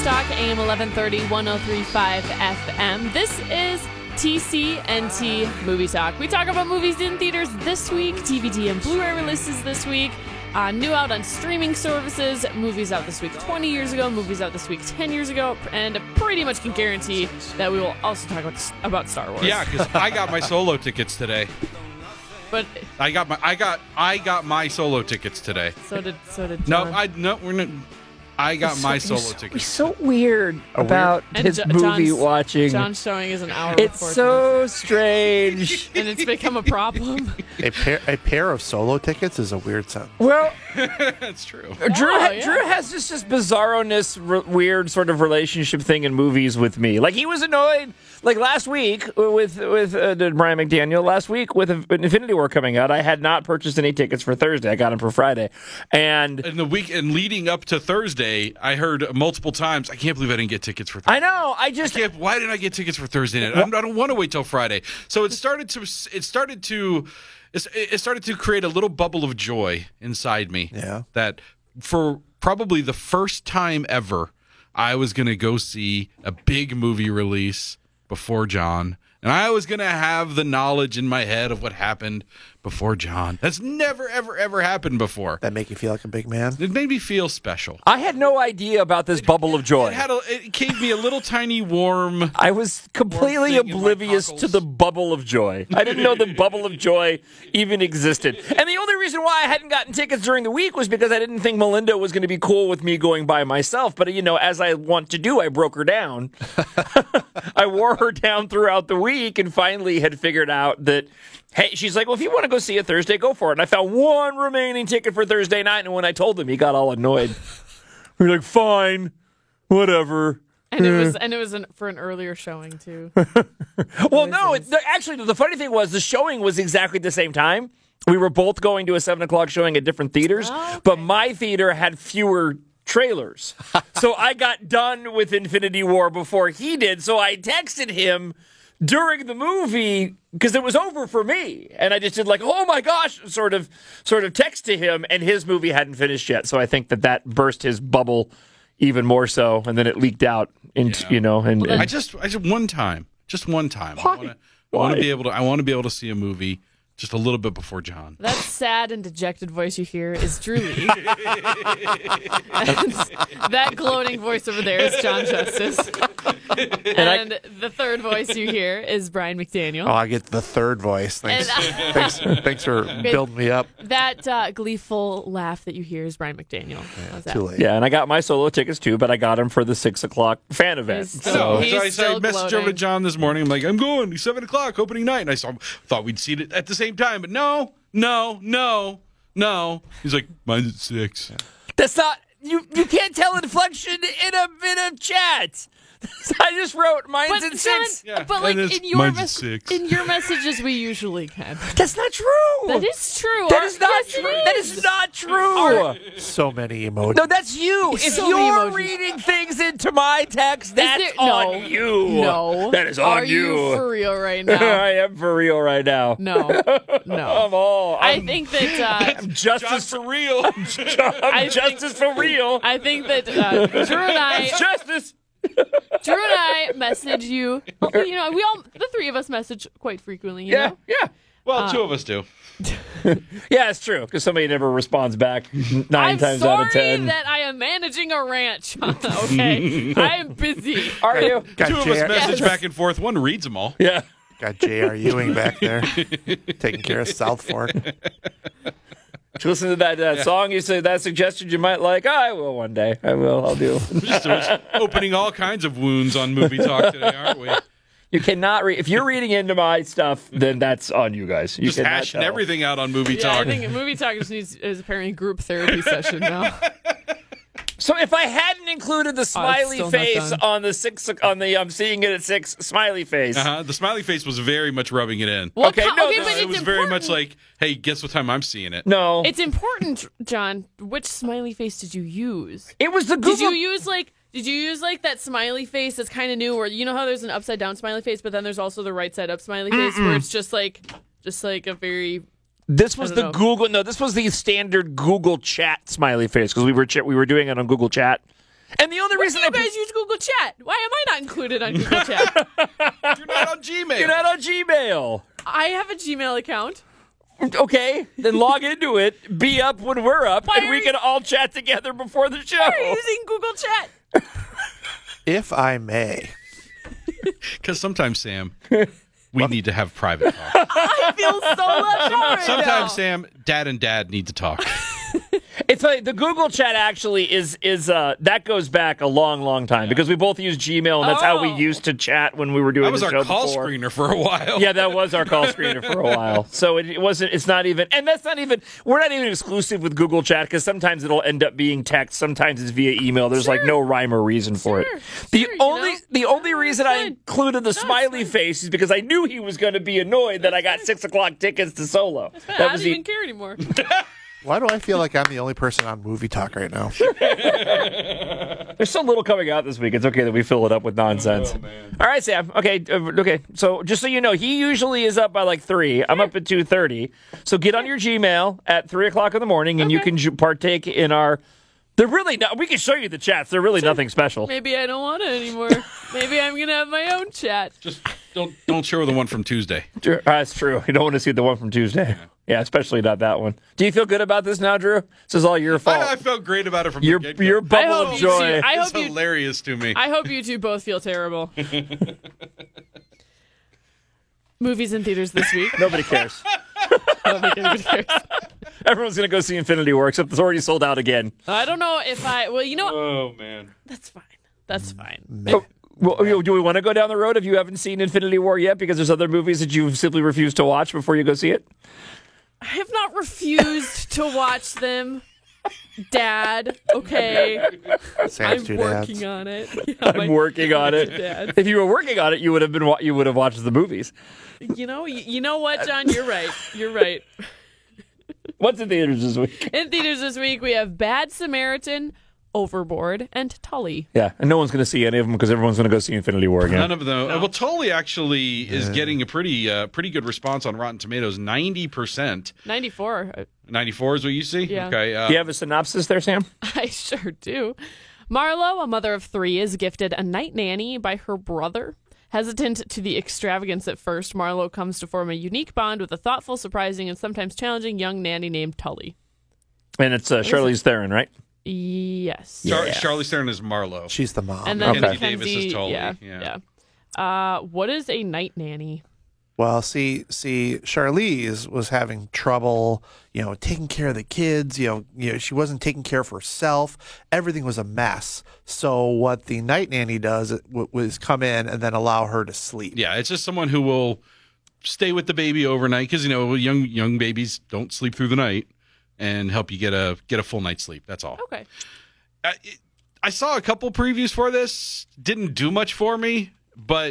Stock, AM 1130, 103.5 FM. This is TCNT Movie Talk. We talk about movies in theaters this week, DVD and Blu-ray releases this week, new out on streaming services, movies out this week 20 years ago, movies out this week 10 years ago, and pretty much can guarantee that we will also talk about Star Wars. Yeah, because I got my solo tickets today. But I got my solo tickets today. So did John. We're not. I got my solo He's tickets. so weird about his movie watching. John's showing is an hour. It's so strange. And it's become a problem. A pair of solo tickets is a weird sound. Well, That's true. Drew yeah. has this just bizarro-ness, weird sort of relationship thing in movies with me. Like, he was annoyed, like, last week with Brian McDaniel. Last week with Infinity War coming out, I had not purchased any tickets for Thursday. I got them for Friday. And In the week and leading up to Thursday, I heard multiple times, I can't believe I didn't get tickets for Thursday. I know, Why didn't I get tickets for Thursday night? I don't want to wait till Friday. So it started to create a little bubble of joy inside me. Yeah. That for probably the first time ever, I was going to go see a big movie release before John. And I was going to have the knowledge in my head of what happened before John. That's never, ever, ever happened before. That make you feel like a big man? It made me feel special. I had no idea about this bubble of joy. It gave me a little tiny warm. I was completely Warm thing in my oblivious cockles. to the bubble of joy. I didn't know the bubble of joy even existed. And the only reason why I hadn't gotten tickets during the week was because I didn't think Melinda was going to be cool with me going by myself. But, you know, as I want to do, I broke her down. I wore her down throughout the week and finally had figured out that, hey, she's like, well, if you want to go see it Thursday, go for it. And I found one remaining ticket for Thursday night. And when I told him, he got all annoyed. We're like, fine, whatever. And it was for an earlier showing too. Well, no, actually, the funny thing was the showing was exactly the same time. We were both going to a 7 o'clock showing at different theaters, but my theater had fewer trailers. So I got done with Infinity War before he did. So I texted him during the movie because it was over for me. And I just did like, oh my gosh, sort of text to him, and his movie hadn't finished yet. So I think that burst his bubble even more so, and then it leaked out into, you know, and I just one time. I want to be able to see a movie just a little bit before John. That sad and dejected voice you hear is Drew Lee. That gloating voice over there is John Justice. And the third voice you hear is Brian McDaniel. Oh, I get the third voice. Thanks, thanks for building me up. That gleeful laugh that you hear is Brian McDaniel. How's that? Too late. yeah, and I got my solo tickets too, but I got them for the 6 o'clock fan event. He's So still- I he's still messaged over to gloating. John this morning. I'm like, I'm going. It's 7 o'clock opening night, and I thought we'd see it at the same time, but no. He's like, mine's at 6. That's not you can't tell inflection in a chat. I just wrote mine's But at John, 6. Yeah, but like and it's- in your mine's at 6. in your messages, we usually can. That's not true. That is true. That is not Yes, it true. is. That is not true. So many emojis. No, that's you. It's If so you're emojis. reading things into my text, that's there- on no. you. No. That is on Are you for real right now? I am for real right now. No. I think that I'm justice for real. I'm justice for real. Drew and Justice. I message you. You know, the three of us message quite frequently. You know? Yeah. Well, 2 of us do. Yeah, it's true, because somebody never responds back 9 I'm times sorry out of 10. that I am managing a ranch. Okay, I'm busy. Are you? Got 2 of us JR message back and forth. One reads them all. Yeah. Got J.R. Ewing back there taking care of South Fork. Did you listen to that song? You said that suggestion you might like. I will one day. I will. I'll do. Just opening all kinds of wounds on Movie Talk today, aren't we? You cannot read. If you're reading into my stuff, then that's on you guys. You Just cannot hashing tell. everything out on Movie Yeah, I Talk. think Movie Talk just is apparently group therapy session now. So if I hadn't included the smiley still not face done. on the I'm seeing it at 6 smiley face. The smiley face was very much rubbing it in. Well, Okay, no, but this- it's It was very much important. like, hey, guess what time I'm seeing it? No, It's important, John. Which smiley face did you use? it was the Google. Did you use like that smiley face that's kind of new, where you know how there's an upside down smiley face, but then there's also the right side up smiley face, where it's just like a very This was I the don't know. Google. No, this was the standard Google Chat smiley face because we were doing it on Google Chat. And the only reason you guys use Google Chat. Why am I not included on Google Chat? You're not on Gmail. You're not on Gmail. I have a Gmail account. Okay, then log into it, be up when we're up, and we can all chat together before the show. Why are you using Google Chat? If I may. Because sometimes, Sam, we need to have private talk. I feel so left out right Sometimes, now. Sam, Dad and Dad need to talk. It's funny. The Google Chat actually is that goes back a long time because we both use Gmail, and that's how we used to chat when we were doing That was the our show call before. screener for a while. Yeah, that was our call screener for a while. So it wasn't. It's not even, and that's not even. We're not even exclusive with Google Chat because sometimes it'll end up being text. Sometimes it's via email. There's like no rhyme or reason for it. The only reason I included the smiley face is because I knew he was going to be annoyed that I got 6 o'clock tickets to Solo. I don't even care anymore. Why do I feel like I'm the only person on Movie Talk right now? There's so little coming out this week. It's okay that we fill it up with nonsense. Oh, man. All right, Sam. Okay. So just so you know, he usually is up by like 3. I'm up at 2:30. So get on your Gmail at 3 o'clock in the morning, and you can partake in our. They're really not. We can show you the chats. They're really nothing special. Maybe I don't want it anymore. Maybe I'm gonna have my own chat. Just don't show the one from Tuesday. That's true. You don't want to see the one from Tuesday. Yeah, especially not that one. Do you feel good about this now, Drew? This is all your fault. I felt great about it from your the get-go. your bubble of joy. It's hilarious to me. I hope you two both feel terrible. Movies in theaters this week. Nobody cares. Nobody cares. Everyone's going to go see Infinity War, except it's already sold out again. I don't know if well, you know what? Oh, man. That's fine. That's fine. Well, do we want to go down the road if you haven't seen Infinity War yet? Because there's other movies that you've simply refused to watch before you go see it? I have not refused to watch them, Dad. Okay. Sam's I'm working on it. Yeah, I'm working on it. Dad. If you were working on it, you would have watched the movies. You know what, John? You're right. You're right. What's in theaters this week? In theaters this week, we have Bad Samaritan, Overboard, and Tully. Yeah, and no one's going to see any of them because everyone's going to go see Infinity War again. None of them. Well, Tully actually is getting a pretty good response on Rotten Tomatoes. 90%. 94. 94 is what you see? Yeah. Okay. Do you have a synopsis there, Sam? I sure do. Marlo, a mother of 3, is gifted a night nanny by her brother. Hesitant to the extravagance at first, Marlo comes to form a unique bond with a thoughtful, surprising, and sometimes challenging young nanny named Tully. And it's Charlize Theron, right? Yes. Charlize Theron is Marlo. She's the mom. And then Mackenzie Davis is Tully. Yeah. What is a night nanny? Well, see, Charlize was having trouble, taking care of the kids. She wasn't taking care of herself. Everything was a mess. So what the night nanny does was come in and then allow her to sleep. Yeah, it's just someone who will stay with the baby overnight because young babies don't sleep through the night and help you get a full night's sleep. That's all. Okay. I saw a couple previews for this. Didn't do much for me, but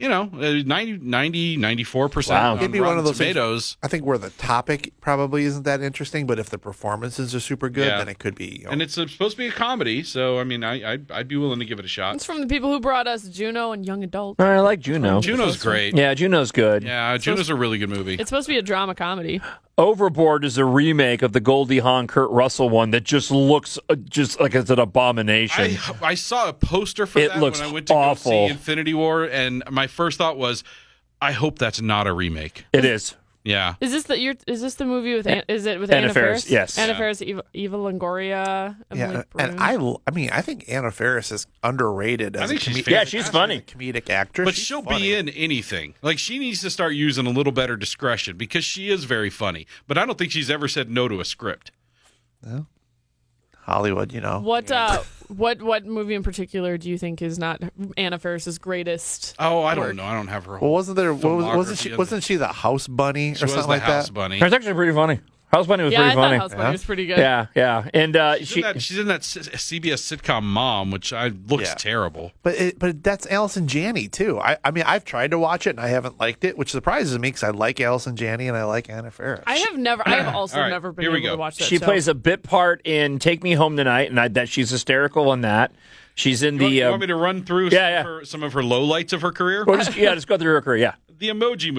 94% Wow. on Maybe Rotten one of those Tomatoes. I think where the topic probably isn't that interesting, but if the performances are super good, Yeah. then it could be. And it's supposed to be a comedy, so I mean, I'd be willing to give it a shot. It's from the people who brought us Juno and Young Adult. I like Juno. Juno's great. Yeah, Juno's good. Yeah, Juno's a really good movie. It's supposed to be a drama comedy. Overboard is a remake of the Goldie Hawn, Kurt Russell one that just looks just like it's an abomination. I saw a poster for It that looks when I went to awful. go see Infinity War, and my first thought was, I hope that's not a remake. It is. Yeah. Is this the movie with is it with Anna Anna Faris? Faris? Yes. Anna Yeah. Faris, Eva Longoria, Emily Yeah, Brune. and I think Anna Faris is underrated as think a she's comedic. fantastic. Yeah, she's funny. Comedic actress, But She's she'll funny. be in anything. Like, she needs to start using a little better discretion because she is very funny. But I don't think she's ever said no to a script. Hollywood. What movie in particular do you think is not Anna Faris's greatest? Oh, I work? don't know. I don't have her Well, whole wasn't there? Wasn't she? filmography. Wasn't she the house bunny or She was something the like House that? Bunny. It's actually pretty funny. House Bunny was Yeah, pretty I thought funny. House Bunny Yeah. was pretty good. Yeah. And She's in that CBS sitcom Mom, which looks Yeah. terrible. But that's Allison Janney too. I mean, I've tried to watch it and I haven't liked it, which surprises me because I like Allison Janney and I like Anna Faris. I have also All right, never been here we able go. to watch that she show. plays a bit part in Take Me Home Tonight, and that she's hysterical in that. She's in the. You want me to run through some of her lowlights of her career? just go through her career. Yeah. The Emoji Movie.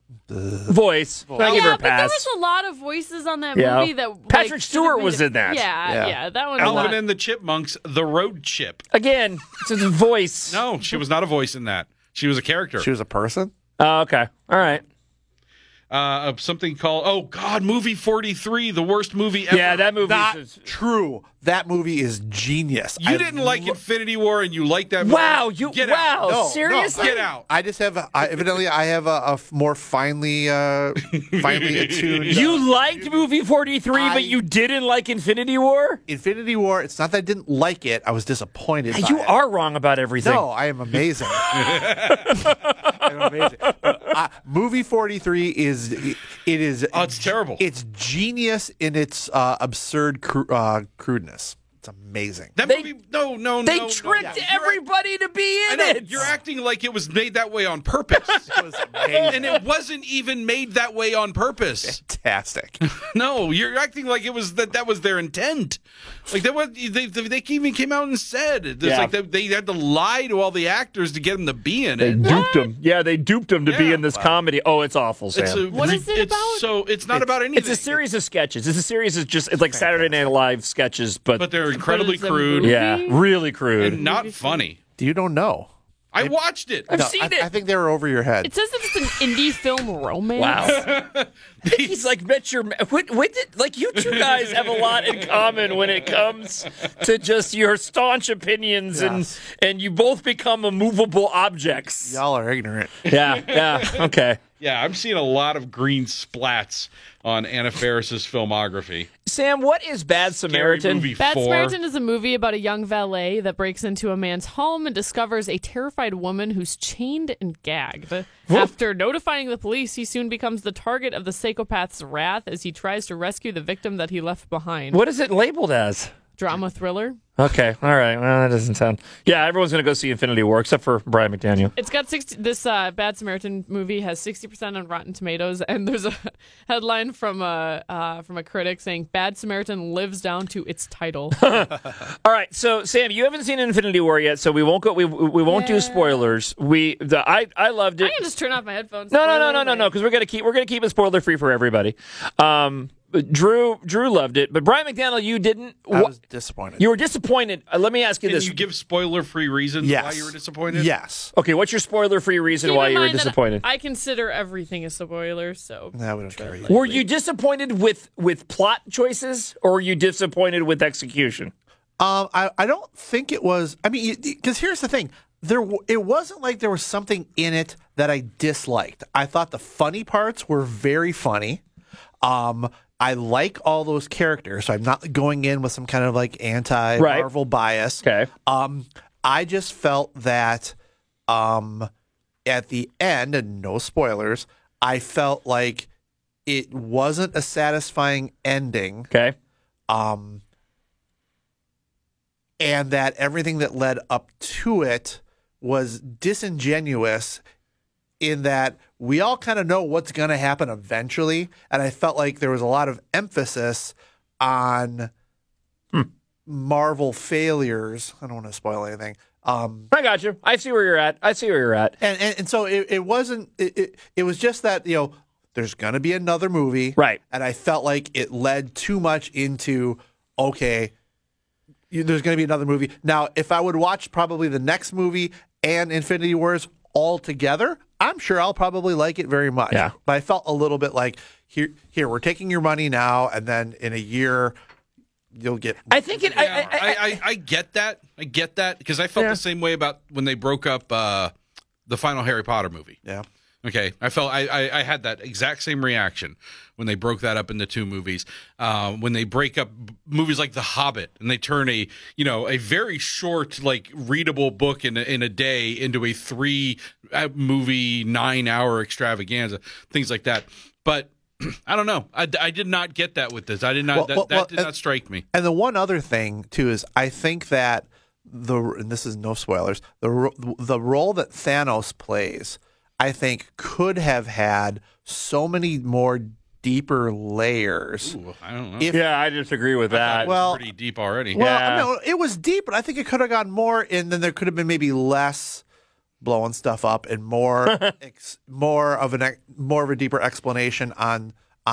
voice. I give her Yeah, a but there pass. was a lot of voices on that Yeah. movie that Patrick like, Stewart made was it- in that. Yeah, that one. Alvin and the Chipmunks, the road chip. Again, it's a voice. No, she was not a voice in that. She was a character. She was a person. Oh, okay. All right. Something called movie 43, the worst movie ever. Yeah, that movie. Not true. That movie is genius. You didn't like Infinity War, and you liked that movie. Wow, Get out. No, seriously? Get out. I just have evidently I have a more finely attuned. You liked movie 43, but you didn't like Infinity War? Infinity War. It's not that I didn't like it. I was disappointed. by You it. are wrong about everything. No, I am amazing. I'm amazing. Movie 43 is it's terrible. It's genius in its absurd crudeness. It's amazing. That movie, no. They no, tricked no. everybody to be I in know, it. you're acting like it was made that way on purpose. It was amazing. And it wasn't even made that way on purpose. Fantastic. No, you're acting like it was that was their intent. Like they even came out and said it's Yeah. like they had to lie to all the actors to get them to be in They it. duped him. Yeah, they duped him to be Yeah. in this comedy. Oh, it's awful, Sam. What is it about? So it's not about anything. It's a series of sketches. It's a series of it's like Saturday Night Live sketches, but But they're incredibly it's a crude movie? yeah, really crude. and not funny. You don't know. I watched it. I've seen it. I think they were over your head. It says that it's an indie film romance. Wow. He's like, bet your. Like, you two guys have a lot in common when it comes to just your staunch opinions, Yes. and you both become immovable objects. Y'all are ignorant. Yeah, okay. Yeah, I'm seeing a lot of green splats on Anna Faris's filmography. Sam, what is Bad Scary Samaritan? Movie Bad 4. Samaritan is a movie about a young valet that breaks into a man's home and discovers a terrified woman who's chained and gagged. After notifying the police, he soon becomes the target of the psychopath's wrath as he tries to rescue the victim that he left behind. What is it labeled as? Drama thriller. Okay, all right. Well, that doesn't sound. Yeah, everyone's going to go see Infinity War except for Brian McDaniel. It's got 60. This Bad Samaritan movie has 60% on Rotten Tomatoes, and there's a headline from a critic saying Bad Samaritan lives down to its title. All right, so Sam, you haven't seen Infinity War yet, so we won't go. We won't do spoilers. I loved it. I can just turn off my headphones. No, because we're gonna keep it spoiler free for everybody. But Drew loved it, but Brian McDaniel, you didn't. I was disappointed. You were disappointed. Let me ask you Can this: you give spoiler-free reasons Yes. why you were disappointed? Yes. Okay, what's your spoiler-free reason Keep why in you were mind that disappointed? I consider everything a spoiler, so. No, we don't care. Were you disappointed with plot choices, or were you disappointed with execution? I don't think it was. I mean, because here's the thing: it wasn't like there was something in it that I disliked. I thought the funny parts were very funny. I like all those characters, so I'm not going in with some kind of like anti-Marvel bias. Okay. I just felt that at the end, and no spoilers, I felt like it wasn't a satisfying ending. Okay. And that everything that led up to it was disingenuous in that we all kind of know what's going to happen eventually. And I felt like there was a lot of emphasis on Marvel failures. I don't want to spoil anything. I got you. I see where you're at. And so it wasn't, it was just that, there's going to be another movie. Right. And I felt like it led too much into, okay, there's going to be another movie. Now, if I would watch probably the next movie and Infinity Wars all together, I'm sure I'll probably like it very much. Yeah. But I felt a little bit like, here, we're taking your money now, and then in a year, you'll get. I think it. Yeah, I get that. I get that because I felt the same way about when they broke up the final Harry Potter movie. Yeah. Okay, I felt I had that exact same reaction when they broke that up into two movies. When they break up movies like The Hobbit and they turn a very short, like readable book in a day into a 3 movie 9-hour extravaganza, things like that. But I don't know. I did not get that with this. I did not. That did not strike me. And the one other thing too is I think that and this is no spoilers, the role that Thanos plays, I think could have had so many more deeper layers. Ooh, I don't know. Yeah, I disagree with that. It was pretty deep already. Well, Yeah. no, it was deep, but I think it could have gone more, and then there could have been maybe less blowing stuff up and more more of a deeper explanation on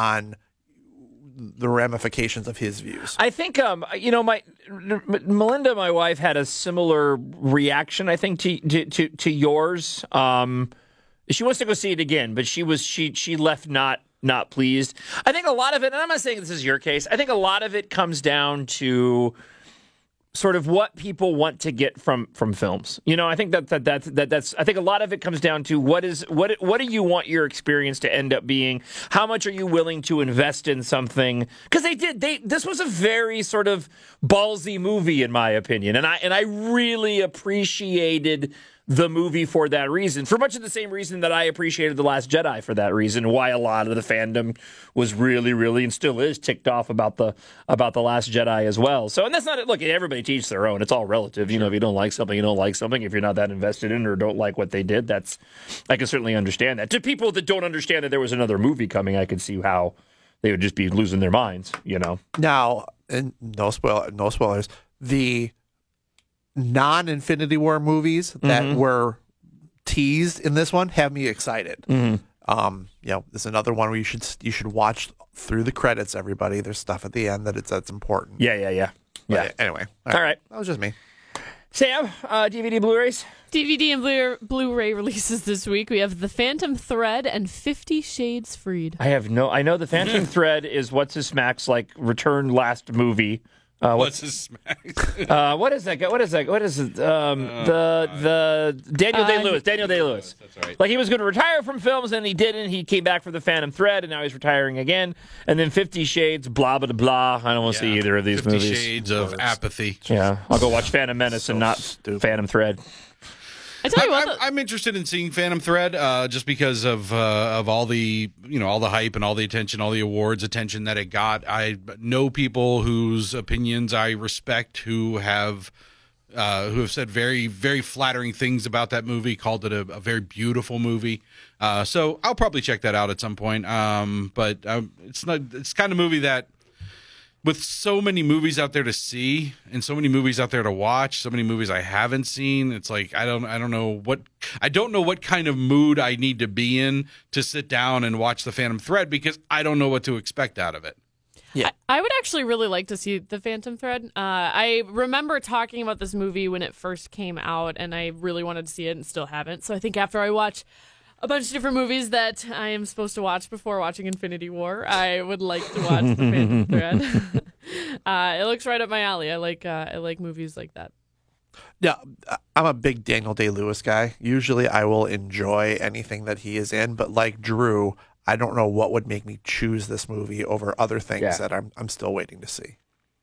the ramifications of his views. I think Melinda, my wife, had a similar reaction. I think to yours. She wants to go see it again, but she left not pleased. I think a lot of it, and I'm not saying this is your case. I think a lot of it comes down to sort of what people want to get from films. I think that's. I think a lot of it comes down to what do you want your experience to end up being? How much are you willing to invest in something? Because this was a very sort of ballsy movie, in my opinion, and I really appreciated the movie for that reason, for much of the same reason that I appreciated The Last Jedi for that reason, why a lot of the fandom was really, really, and still is, ticked off about the Last Jedi as well. So, and that's not it. Look, everybody teaches their own. It's all relative. If you don't like something, you don't like something. If you're not that invested in or don't like what they did, I can certainly understand that. To people that don't understand that there was another movie coming, I could see how they would just be losing their minds, Now, and no spoilers, the non-Infinity War movies that were teased in this one have me excited. There's another one where you should watch through the credits. Everybody, there's stuff at the end that's important. Yeah. But anyway, all right, that was just me. Sam, DVD Blu-rays. DVD and Blu-ray releases this week. We have The Phantom Thread and 50 Shades Freed. I know The Phantom Thread is what's his smack's return last movie. What's his smack? What is that guy? What is it? The Daniel Day-Lewis. Daniel Day-Lewis. That's right. He was going to retire from films, and he didn't. He came back for The Phantom Thread, and now he's retaring again. And then 50 Shades, blah, blah, blah. I don't want to see either of these 50 movies. Shades of apathy. Yeah, I'll go watch Phantom Menace and not Phantom Thread. I tell you what, I'm interested in seeing Phantom Thread just because of all the all the hype and all the attention, all the awards attention that it got. I know people whose opinions I respect who have said very, very flattering things about that movie, called it a very beautiful movie. So I'll probably check that out at some point. But it's kind of movie that, with so many movies out there to see and so many movies out there to watch, so many movies I haven't seen, it's like I don't know what kind of mood I need to be in to sit down and watch The Phantom Thread, because I don't know what to expect out of it. Yeah, I would actually really like to see The Phantom Thread. I remember talking about this movie when it first came out, and I really wanted to see it and still haven't. So I think after I watch a bunch of different movies that I am supposed to watch before watching Infinity War, I would like to watch The Phantom Thread. It looks right up my alley. I like movies like that. Yeah, I'm a big Daniel Day-Lewis guy. Usually I will enjoy anything that he is in, but like Drew, I don't know what would make me choose this movie over other things that I'm still waiting to see.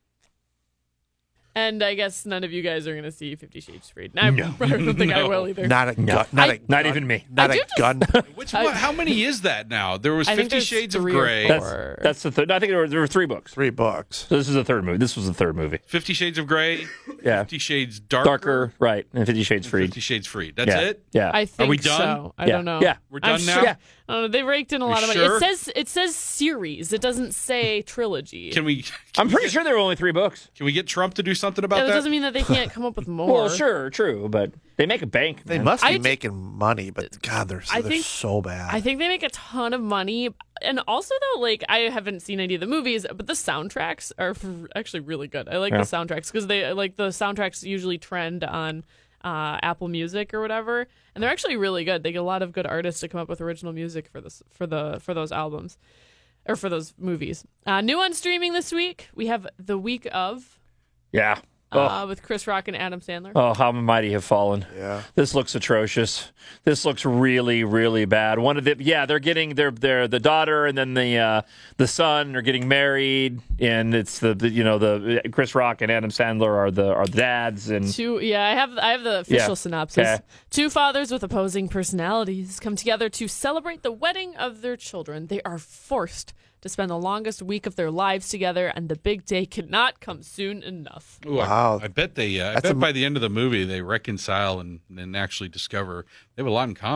And I guess none of you guys are going to see 50 Shades Freed. I don't think I will either. Not even me. Not a gun. How many is that now? There was 50 Shades of Grey. That's the third. I think there were 3 books. 3 books. So this is the third movie. This was the third movie. 50 Shades of Grey. Yeah. 50 Shades Darker. Right. And 50 Shades Freed. 50 Shades Freed. That's it? Yeah. I think Are we done? so. I don't know. Yeah. We're done now? Sure. Yeah. I don't know. They raked in a lot of money. Sure? It says series. It doesn't say trilogy. I'm pretty sure there were only 3 books. Can we get Trump to do something about that that? doesn't mean that they can't come up with more. Well, sure, true, but they make a bank. They must be making money, but God, they're so bad. I think they make a ton of money. And also, though, I haven't seen any of the movies, but the soundtracks are actually really good. I like the soundtracks because the soundtracks usually trend on Apple Music or whatever, and they're actually really good. They get a lot of good artists to come up with original music for those albums or for those movies. New on streaming this week, we have The Week Of. Yeah. With Chris Rock and Adam Sandler. Oh, how mighty have fallen. Yeah. This looks atrocious. This looks really, really bad. They're getting the daughter and then the son are getting married, and it's the Chris Rock and Adam Sandler are the dads, and I have the official synopsis. Okay. 2 fathers with opposing personalities come together to celebrate the wedding of their children. They are forced to spend the longest week of their lives together, and the big day cannot come soon enough. Ooh, wow. I bet they. I bet by the end of the movie they reconcile and actually discover they have a lot in common.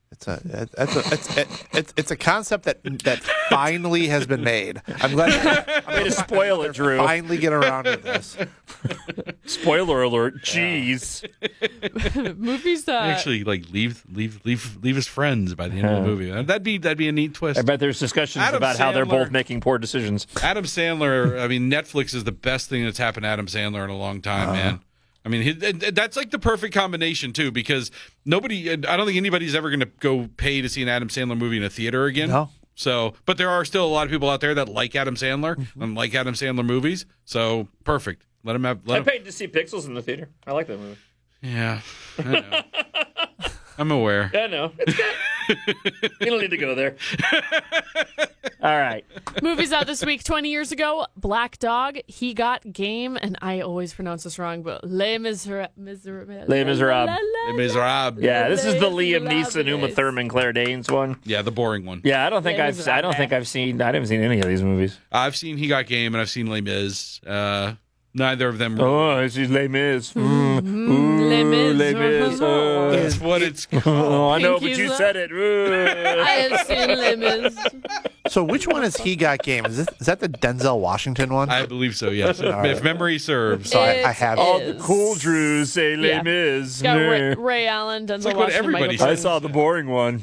It's a concept that finally has been made. I'm glad I'm going to spoil it, Drew. finally get around to this. Spoiler alert. Jeez. Movies that Actually, like leave his friends by the end of the movie. That'd be a neat twist. I bet there's discussions Adam about how they're Sandler. both making poor decisions. Adam Sandler. I mean, Netflix is the best thing that's happened to Adam Sandler in a long time, man. I mean, that's like the perfect combination too, because I don't think anybody's ever going to go pay to see an Adam Sandler movie in a theater again. No. So, but there are still a lot of people out there that like Adam Sandler and like Adam Sandler movies. So, perfect. Let him have. I paid to see Pixels in the theater. I like that movie. Yeah, I know. I'm aware. I know. It's good. You don't need to go there. All right. movies out this week. 20 years ago, Black Dog, He Got Game, and I always pronounce this wrong, but Les Miserables. Les Miserables. Les Miserables. Yeah, this is the Les Liam Neeson, Uma Miserables. Thurman, Claire Danes one. Yeah, the boring one. Yeah, I don't think Les I haven't seen any of these movies. I've seen He Got Game and I've seen Les Mis. Neither of them. Oh, this is Les Mis. Les Mis. Les Mis. Oh. That's what it's called. Oh, I know, but Pinky's you up. said it. I have seen Les Mis. So which one is He Got Game? Is that the Denzel Washington one? I believe so, yes. If memory serves. So I It have. All the is. cool Drews say Les Yeah. Mis. It's got Ray Allen, Denzel like what Washington, everybody Michael I says. saw the boring one.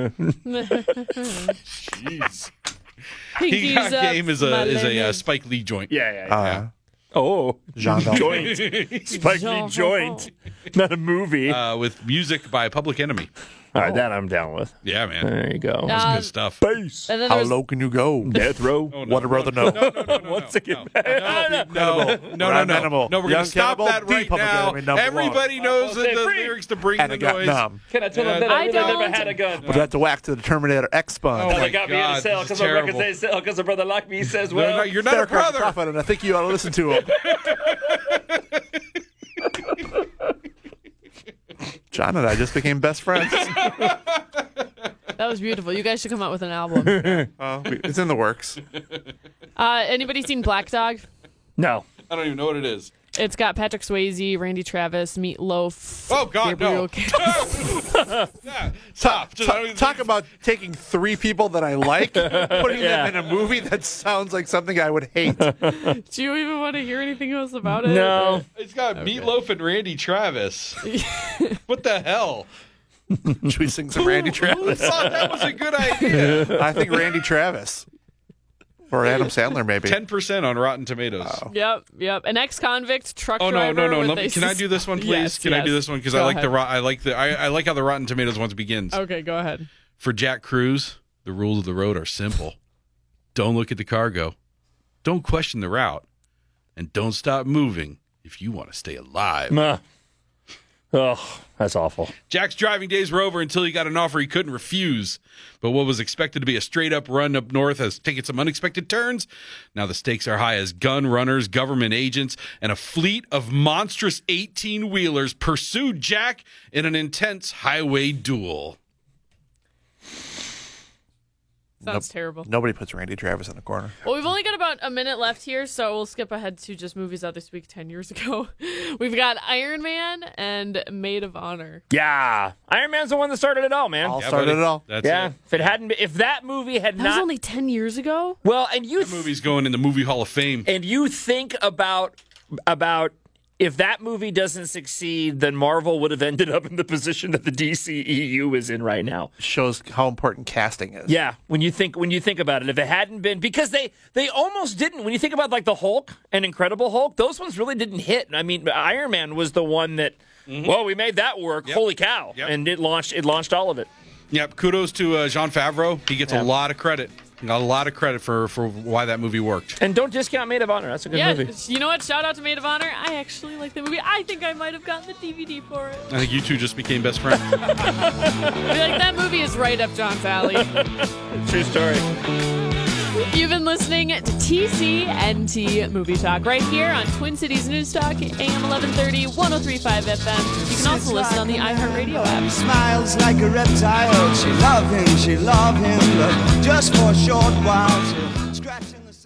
Jeez. Pinky's He Got up, Game is my a lemon. Spike Lee joint. Yeah. Oh, Jean Valjean. joint. Spike Lee Jean joint. Not a movie. With music by Public Enemy. All right, that I'm down with. Yeah, man. There you go. Good stuff. Bass. And then How there's low can you go? Death Row. Oh, no, What a brother know. Once again. No, Rhyme animal. No, we're going Young to stop cannibal, that the right Public now. Enemy, number Everybody one. knows say the free. lyrics to Bring And the it got Noise. numb. Can I tell them that I I really never don't. had a gun? Would have to whack to the Terminator X Bun. Oh, And my they got me in a God, sale this because is my records terrible. they sell because a brother like me says, No, well, no, you're not a Better crack the brother. prophet, and I think you ought to listen to him. John and I just became best friends. that was beautiful. You guys should come out with an album. It's in the works. Anybody seen Black Dog? no. I don't even know what it is. It's got Patrick Swayze, Randy Travis, Meatloaf. Oh, God, Gabriel no. Casey. Yeah, stop. Just- I don't even- Talk about taking three people that I like, putting them in a movie that sounds like something I would hate. Do you even want to hear anything else about it? No. It's got Meatloaf and Randy Travis. What the hell? Should we sing some Randy Who Travis? thought that was a good idea? I think Randy Travis. Or Adam Sandler, maybe. 10% on Rotten Tomatoes. Yep. An ex-convict truck Oh driver. no! with Can I do this one, please? Yes, Can I do yes. this one because Go I like ahead. I like how the Rotten Tomatoes one begins. Okay, go ahead. For Jack Cruz, the rules of the road are simple: don't look at the cargo, don't question the route, and don't stop moving if you want to stay alive. Oh, that's awful. Jack's driving days were over until he got an offer he couldn't refuse. But what was expected to be a straight-up run up north has taken some unexpected turns. Now the stakes are high as gun runners, government agents, and a fleet of monstrous 18-wheelers pursued Jack in an intense highway duel. Sounds terrible. Nobody puts Randy Travis in the corner. Well, we've only got about a minute left here, so we'll skip ahead to just movies out this week 10 years ago. We've got Iron Man and Maid of Honor. Yeah. Iron Man's the one that started it all, man. All Yeah, started buddy. it all. That's Yeah. it. If that movie had That was not only 10 years ago? well, and you That movie's going in the Movie Hall of Fame. and you think about if that movie doesn't succeed, then Marvel would have ended up in the position that the DCEU is in right now. Shows how important casting is. Yeah, when you think about it, if it hadn't been because they almost didn't. When you think about like the Hulk and Incredible Hulk, those ones really didn't hit. I mean, Iron Man was the one that. Well, we made that work. Yep. Holy cow! Yep. And it launched all of it. Yep, kudos to Jon Favreau. He gets a lot of credit. He got a lot of credit for why that movie worked. And don't discount Maid of Honor. That's a good Yeah, movie. you know what? Shout out to Maid of Honor. I actually like the movie. I think I might have gotten the DVD for it. I think you two just became best friends. I feel like that movie is right up John's alley. True story. You've been listening to TCNT Movie Talk right here on Twin Cities News Talk, AM 1130, 103.5 FM. You can also listen on the iHeartRadio app. Smiles like a reptile. She love him, but just for a short while.